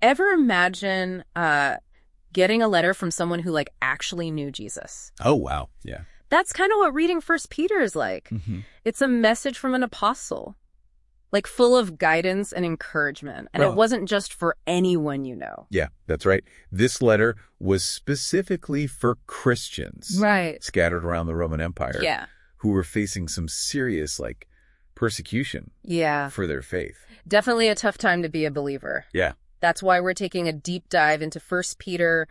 Ever imagine getting a letter from someone who like actually knew Jesus? Oh, wow. Yeah. That's kind of what reading First Peter is like. Mm-hmm. It's a message from an apostle, like full of guidance and encouragement. And it wasn't just for anyone you know. Yeah, that's right. This letter was specifically for Christians. Right. Scattered around the Roman Empire. Yeah. Who were facing some serious, persecution. Yeah. For their faith. Definitely a tough time to be a believer. Yeah. That's why we're taking a deep dive into 1 Peter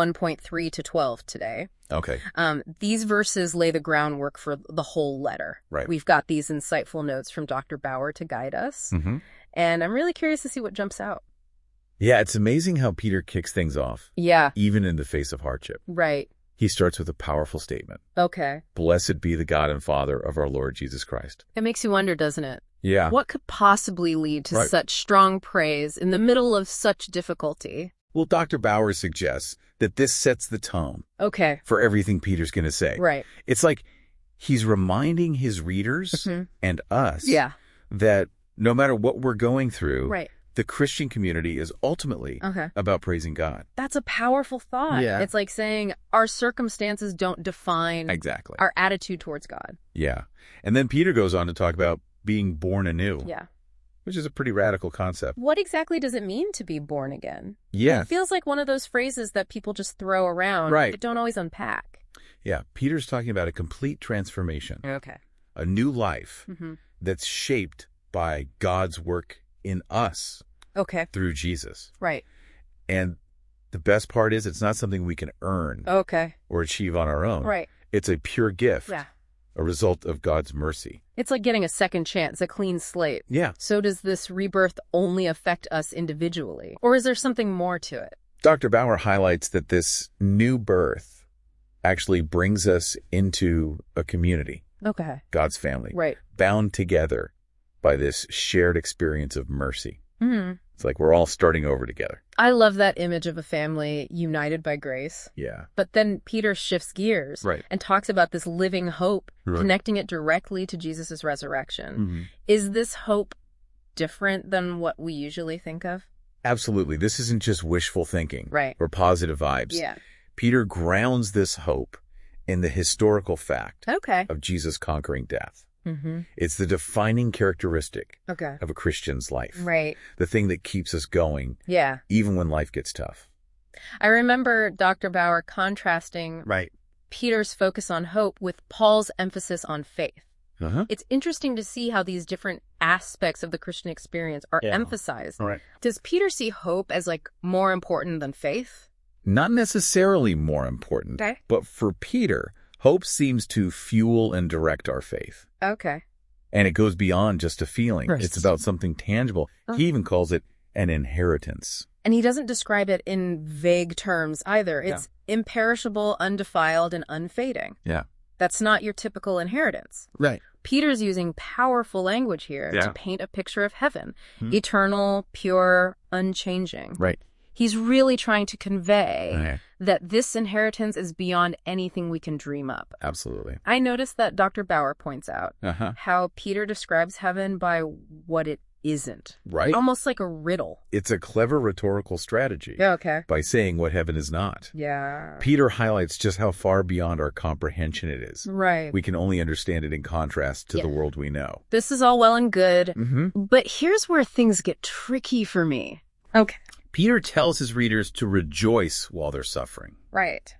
1.3 to 12 today. Okay. These verses lay the groundwork for the whole letter. Right. We've got these insightful notes from Dr. Bauer to guide us. Mm-hmm. And I'm really curious to see what jumps out. Yeah, it's amazing how Peter kicks things off. Yeah. Even in the face of hardship. Right. He starts with a powerful statement. Okay. Blessed be the God and Father of our Lord Jesus Christ. It makes you wonder, doesn't it? Yeah. What could possibly lead to such strong praise in the middle of such difficulty? Well, Dr. Bauer suggests that this sets the tone for everything Peter's going to say. Right. It's like he's reminding his readers and us that no matter what we're going through, the Christian community is ultimately about praising God. That's a powerful thought. Yeah. It's like saying our circumstances don't define our attitude towards God. Yeah. And then Peter goes on to talk about being born anew. Yeah. Which is a pretty radical concept. What exactly does it mean to be born again? Yeah. It feels like one of those phrases that people just throw around. Right. But don't always unpack. Yeah. Peter's talking about a complete transformation. Okay. A new life that's shaped by God's work in us. Okay. Through Jesus. Right. And the best part is it's not something we can earn. Or achieve on our own. Right. It's a pure gift. Yeah. A result of God's mercy. It's like getting a second chance, a clean slate. Yeah. So does this rebirth only affect us individually? Or is there something more to it? Dr. Bauer highlights that this new birth actually brings us into a community. Okay. God's family. Right. Bound together by this shared experience of mercy. Mm-hmm. It's like we're all starting over together. I love that image of a family united by grace. Yeah. But then Peter shifts gears and talks about this living hope, connecting it directly to Jesus' resurrection. Mm-hmm. Is this hope different than what we usually think of? Absolutely. This isn't just wishful thinking or positive vibes. Yeah. Peter grounds this hope in the historical fact of Jesus conquering death. Mm-hmm. It's the defining characteristic of a Christian's life. Right. The thing that keeps us going. Yeah. Even when life gets tough. I remember Dr. Bauer contrasting Peter's focus on hope with Paul's emphasis on faith. It's interesting to see how these different aspects of the Christian experience are emphasized. Right. Does Peter see hope as more important than faith? Not necessarily more important. But for Peter, hope seems to fuel and direct our faith. Okay. And it goes beyond just a feeling. It's about something tangible. He even calls it an inheritance. And he doesn't describe it in vague terms either. It's imperishable, undefiled, and unfading. Yeah. That's not your typical inheritance. Right. Peter's using powerful language here to paint a picture of heaven. Eternal, pure, unchanging. Right. He's really trying to convey that this inheritance is beyond anything we can dream up. Absolutely. I noticed that Dr. Bauer points out how Peter describes heaven by what it isn't. Right. Almost like a riddle. It's a clever rhetorical strategy. Yeah, okay. By saying what heaven is not. Yeah. Peter highlights just how far beyond our comprehension it is. Right. We can only understand it in contrast to the world we know. This is all well and good, but here's where things get tricky for me. Okay. Peter tells his readers to rejoice while they're suffering. Right.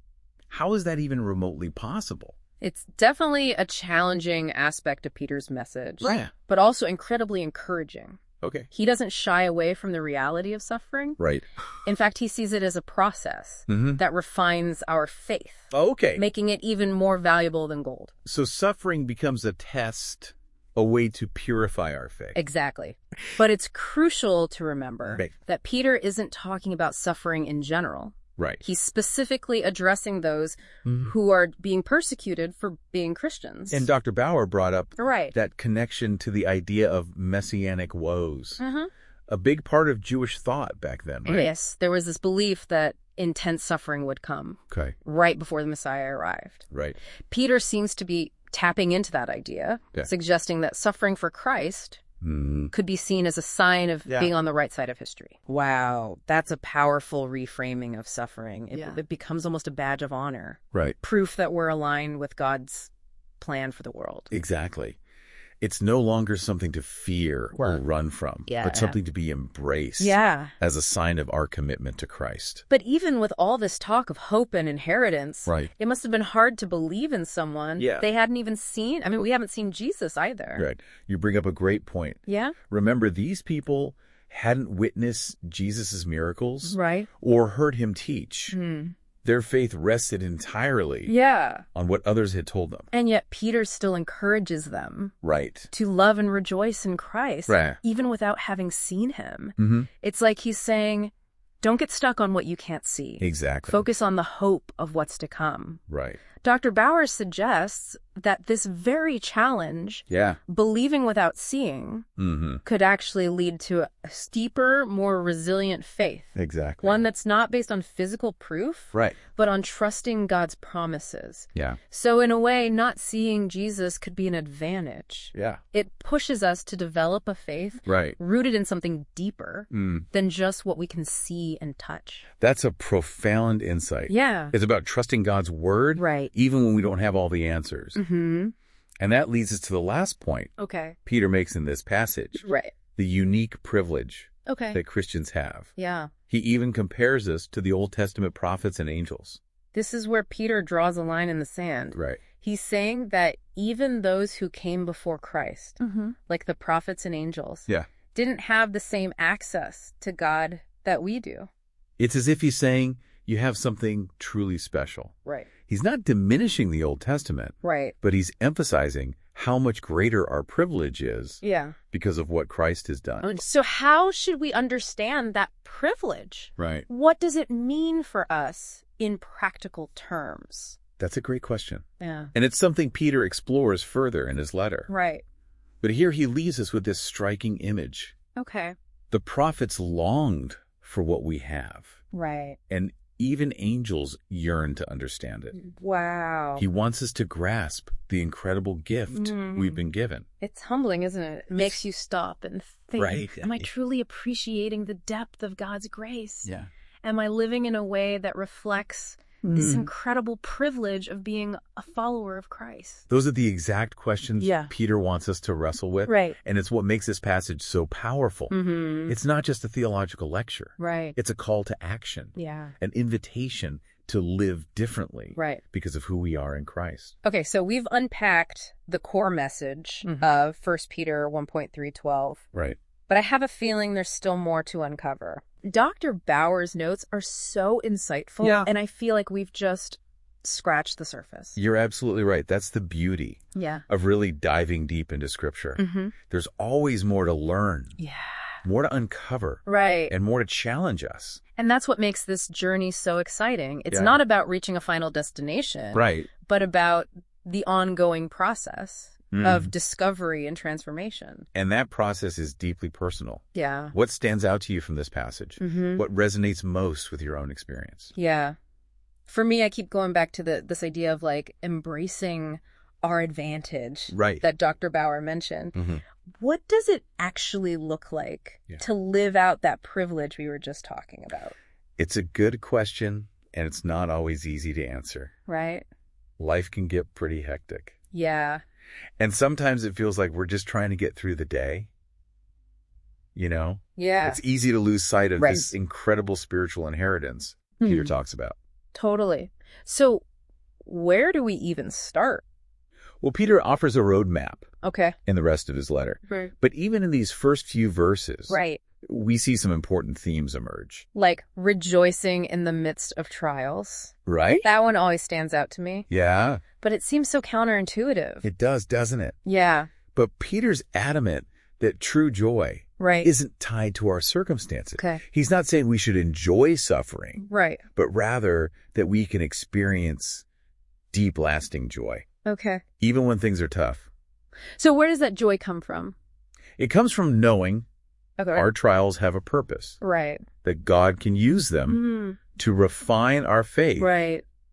How is that even remotely possible? It's definitely a challenging aspect of Peter's message, but also incredibly encouraging. Okay. He doesn't shy away from the reality of suffering. Right. In fact, he sees it as a process that refines our faith, making it even more valuable than gold. So suffering becomes a test, a way to purify our faith. Exactly. But it's crucial to remember that Peter isn't talking about suffering in general. Right. He's specifically addressing those who are being persecuted for being Christians. And Dr. Bauer brought up that connection to the idea of messianic woes. A big part of Jewish thought back then, right? Yes. There was this belief that intense suffering would come right before the Messiah arrived. Right. Peter seems to be tapping into that idea, suggesting that suffering for Christ could be seen as a sign of being on the right side of history. Wow. That's a powerful reframing of suffering. It becomes almost a badge of honor. Right. Proof that we're aligned with God's plan for the world. Exactly. It's no longer something to fear or run from, but something to be embraced as a sign of our commitment to Christ. But even with all this talk of hope and inheritance, it must have been hard to believe in someone they hadn't even seen. I mean, we haven't seen Jesus either. Right. You bring up a great point. Yeah. Remember, these people hadn't witnessed Jesus' miracles or heard him teach. Their faith rested entirely on what others had told them. And yet Peter still encourages them to love and rejoice in Christ, even without having seen him. It's like he's saying, don't get stuck on what you can't see. Exactly. Focus on the hope of what's to come. Right. Dr. Bauer suggests that this very challenge, believing without seeing, could actually lead to a steeper, more resilient faith. Exactly. One that's not based on physical proof, but on trusting God's promises. Yeah. So in a way, not seeing Jesus could be an advantage. Yeah. It pushes us to develop a faith rooted in something deeper than just what we can see and touch. That's a profound insight. Yeah. It's about trusting God's word, even when we don't have all the answers. And that leads us to the last point Peter makes in this passage. The unique privilege that Christians have. Yeah. He even compares us to the Old Testament prophets and angels. This is where Peter draws a line in the sand. Right. He's saying that even those who came before Christ, like the prophets and angels, didn't have the same access to God that we do. It's as if he's saying you have something truly special. Right. He's not diminishing the Old Testament. Right. But he's emphasizing how much greater our privilege is because of what Christ has done. So how should we understand that privilege? Right. What does it mean for us in practical terms? That's a great question. Yeah. And it's something Peter explores further in his letter. Right. But here he leaves us with this striking image. Okay. The prophets longed for what we have. Right. And even angels yearn to understand it. Wow. He wants us to grasp the incredible gift we've been given. It's humbling, isn't it? It makes you stop and think, am I truly appreciating the depth of God's grace? Yeah. Am I living in a way that reflects this incredible privilege of being a follower of Christ? Those are the exact questions Peter wants us to wrestle with. Right. And it's what makes this passage so powerful. It's not just a theological lecture. Right. It's a call to action. Yeah. An invitation to live differently. Right. Because of who we are in Christ. Okay, so we've unpacked the core message of 1 Peter 1.3:12. Right. But I have a feeling there's still more to uncover. Dr. Bauer's notes are so insightful, and I feel like we've just scratched the surface. You're absolutely right. That's the beauty of really diving deep into Scripture. There's always more to learn, more to uncover, and more to challenge us. And that's what makes this journey so exciting. It's not about reaching a final destination, but about the ongoing process of discovery and transformation. And that process is deeply personal. Yeah. What stands out to you from this passage? What resonates most with your own experience? Yeah. For me, I keep going back to this idea of like embracing our advantage that Dr. Bauer mentioned. What does it actually look like to live out that privilege we were just talking about? It's a good question, and it's not always easy to answer. Right. Life can get pretty hectic. Yeah. And sometimes it feels like we're just trying to get through the day. You know? Yeah. It's easy to lose sight of this incredible spiritual inheritance Peter talks about. Totally. So where do we even start? Well, Peter offers a roadmap in the rest of his letter. Right. But even in these first few verses, right, we see some important themes emerge. Like rejoicing in the midst of trials. Right? That one always stands out to me. Yeah. But it seems so counterintuitive. It does, doesn't it? Yeah. But Peter's adamant that true joy isn't tied to our circumstances. Okay. He's not saying we should enjoy suffering. Right. But rather that we can experience deep, lasting joy. Okay. Even when things are tough. So where does that joy come from? It comes from knowing our trials have a purpose. Right. That God can use them to refine our faith. Right.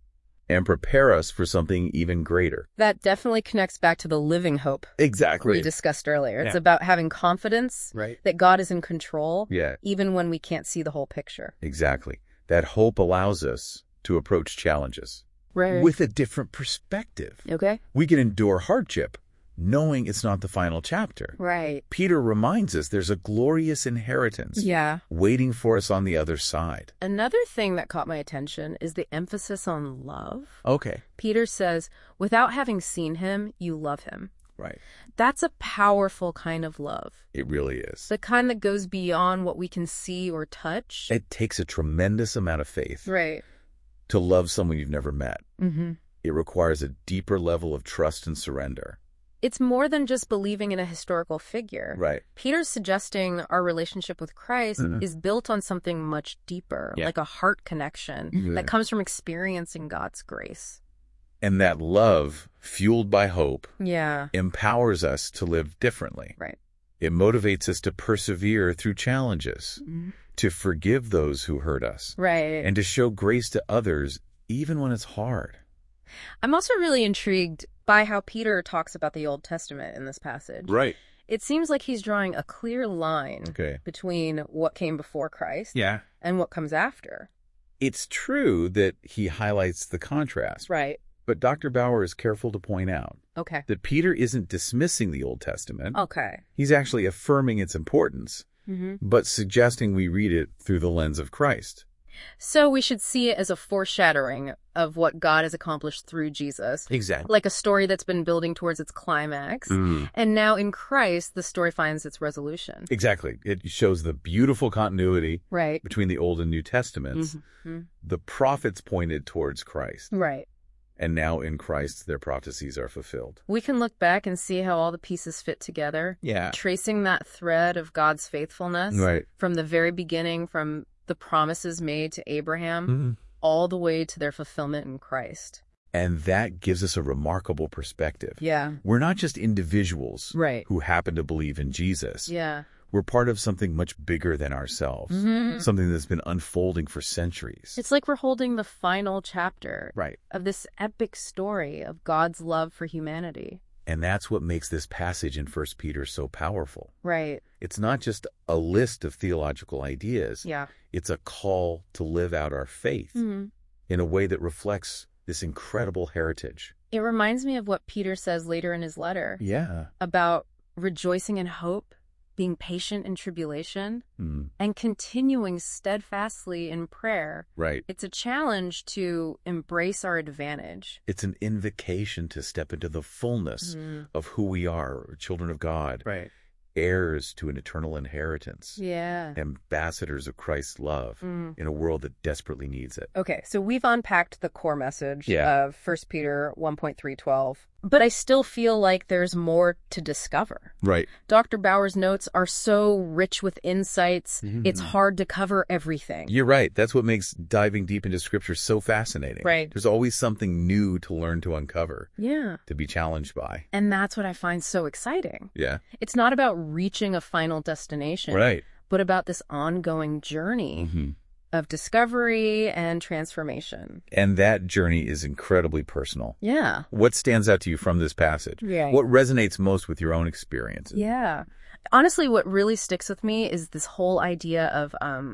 and prepare us for something even greater. That definitely connects back to the living hope. Exactly. We discussed earlier. It's about having confidence that God is in control, even when we can't see the whole picture. Exactly. That hope allows us to approach challenges with a different perspective. Okay. We can endure hardship, knowing it's not the final chapter. Right. Peter reminds us there's a glorious inheritance waiting for us on the other side. Another thing that caught my attention is the emphasis on love. Okay. Peter says, without having seen him, you love him. Right. That's a powerful kind of love. It really is. The kind that goes beyond what we can see or touch. It takes a tremendous amount of faith. Right. To love someone you've never met. Mm-hmm. It requires a deeper level of trust and surrender. It's more than just believing in a historical figure. Right. Peter's suggesting our relationship with Christ is built on something much deeper, like a heart connection that comes from experiencing God's grace. And that love, fueled by hope, Yeah. empowers us to live differently. Right. It motivates us to persevere through challenges, to forgive those who hurt us, Right. and to show grace to others even when it's hard. I'm also really intrigued by how Peter talks about the Old Testament in this passage. Right. It seems like he's drawing a clear line between what came before Christ and what comes after. It's true that he highlights the contrast. Right. But Dr. Bauer is careful to point out that Peter isn't dismissing the Old Testament. Okay. He's actually affirming its importance, but suggesting we read it through the lens of Christ. So we should see it as a foreshadowing of what God has accomplished through Jesus. Exactly. Like a story that's been building towards its climax. And now in Christ, the story finds its resolution. Exactly. It shows the beautiful continuity between the Old and New Testaments. The prophets pointed towards Christ. Right. And now in Christ, their prophecies are fulfilled. We can look back and see how all the pieces fit together. Yeah. Tracing that thread of God's faithfulness from the very beginning, from the promises made to Abraham, all the way to their fulfillment in Christ. And that gives us a remarkable perspective. Yeah. We're not just individuals who happen to believe in Jesus. Yeah. We're part of something much bigger than ourselves, something that's been unfolding for centuries. It's like we're holding the final chapter of this epic story of God's love for humanity. And that's what makes this passage in 1 Peter so powerful. Right. It's not just a list of theological ideas. Yeah. It's a call to live out our faith in a way that reflects this incredible heritage. It reminds me of what Peter says later in his letter. Yeah. About rejoicing in hope, being patient in tribulation, and continuing steadfastly in prayer. Right. It's a challenge to embrace our advantage. It's an invocation to step into the fullness of who we are, children of God. Right. Heirs to an eternal inheritance. Yeah. Ambassadors of Christ's love in a world that desperately needs it. Okay, so we've unpacked the core message of 1 Peter 1.3:12, but I still feel like there's more to discover. Right. Dr. Bauer's notes are so rich with insights, it's hard to cover everything. You're right. That's what makes diving deep into Scripture so fascinating. Right. There's always something new to learn, to uncover. Yeah. To be challenged by. And that's what I find so exciting. Yeah. It's not about reaching a final destination. Right. But about this ongoing journey of discovery and transformation. And that journey is incredibly personal. Yeah. What stands out to you from this passage? Right. What resonates most with your own experiences? Yeah. Honestly, what really sticks with me is this whole idea of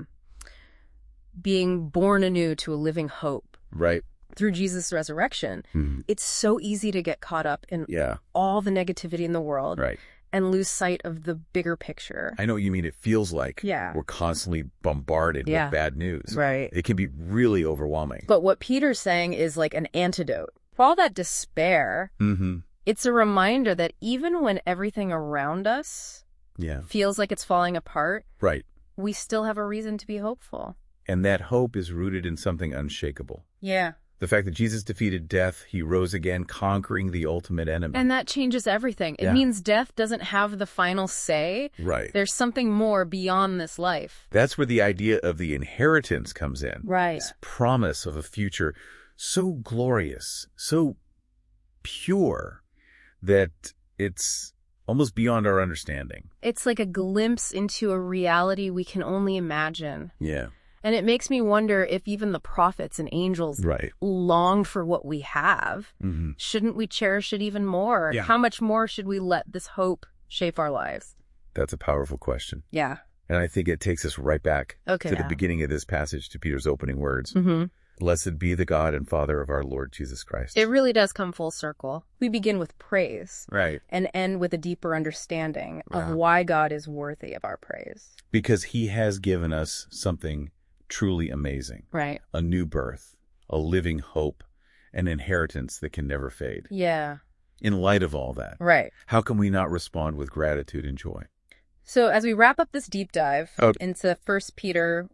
being born anew to a living hope. Right. Through Jesus' resurrection. It's so easy to get caught up in all the negativity in the world. Right. And lose sight of the bigger picture. I know what you mean. It feels like we're constantly bombarded with bad news. Right. It can be really overwhelming. But what Peter's saying is like an antidote. For all that despair, it's a reminder that even when everything around us feels like it's falling apart, we still have a reason to be hopeful. And that hope is rooted in something unshakable. Yeah. The fact that Jesus defeated death, he rose again, conquering the ultimate enemy. And that changes everything. It means death doesn't have the final say. Right. There's something more beyond this life. That's where the idea of the inheritance comes in. Right. This promise of a future so glorious, so pure, that it's almost beyond our understanding. It's like a glimpse into a reality we can only imagine. Yeah. And it makes me wonder if even the prophets and angels long for what we have. Shouldn't we cherish it even more? Yeah. How much more should we let this hope shape our lives? That's a powerful question. Yeah. And I think it takes us right back to the beginning of this passage, to Peter's opening words. Blessed be the God and Father of our Lord Jesus Christ. It really does come full circle. We begin with praise. Right. And end with a deeper understanding of why God is worthy of our praise. Because he has given us something truly amazing. Right. A new birth, a living hope, an inheritance that can never fade. Yeah. In light of all that, how can we not respond with gratitude and joy? So as we wrap up this deep dive into 1 Peter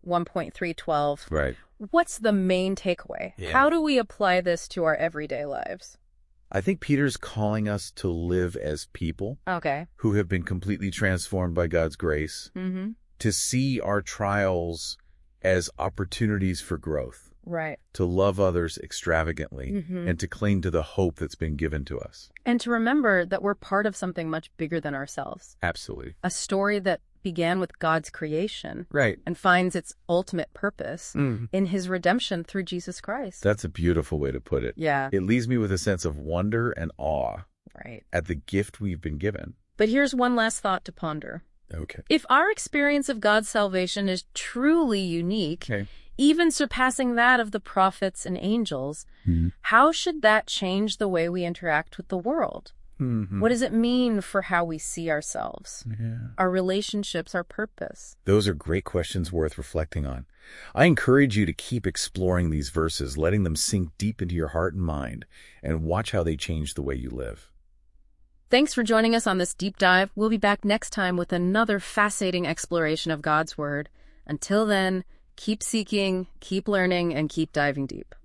1.3:12, what's the main takeaway? Yeah. How do we apply this to our everyday lives? I think Peter's calling us to live as people who have been completely transformed by God's grace, to see our trials as opportunities for growth. Right. To love others extravagantly and to cling to the hope that's been given to us. And to remember that we're part of something much bigger than ourselves. Absolutely. A story that began with God's creation. Right. And finds its ultimate purpose in his redemption through Jesus Christ. That's a beautiful way to put it. Yeah. It leaves me with a sense of wonder and awe at the gift we've been given. But here's one last thought to ponder. Okay. If our experience of God's salvation is truly unique, even surpassing that of the prophets and angels, how should that change the way we interact with the world? What does it mean for how we see ourselves, our relationships, our purpose? Those are great questions worth reflecting on. I encourage you to keep exploring these verses, letting them sink deep into your heart and mind, and watch how they change the way you live. Thanks for joining us on this deep dive. We'll be back next time with another fascinating exploration of God's Word. Until then, keep seeking, keep learning, and keep diving deep.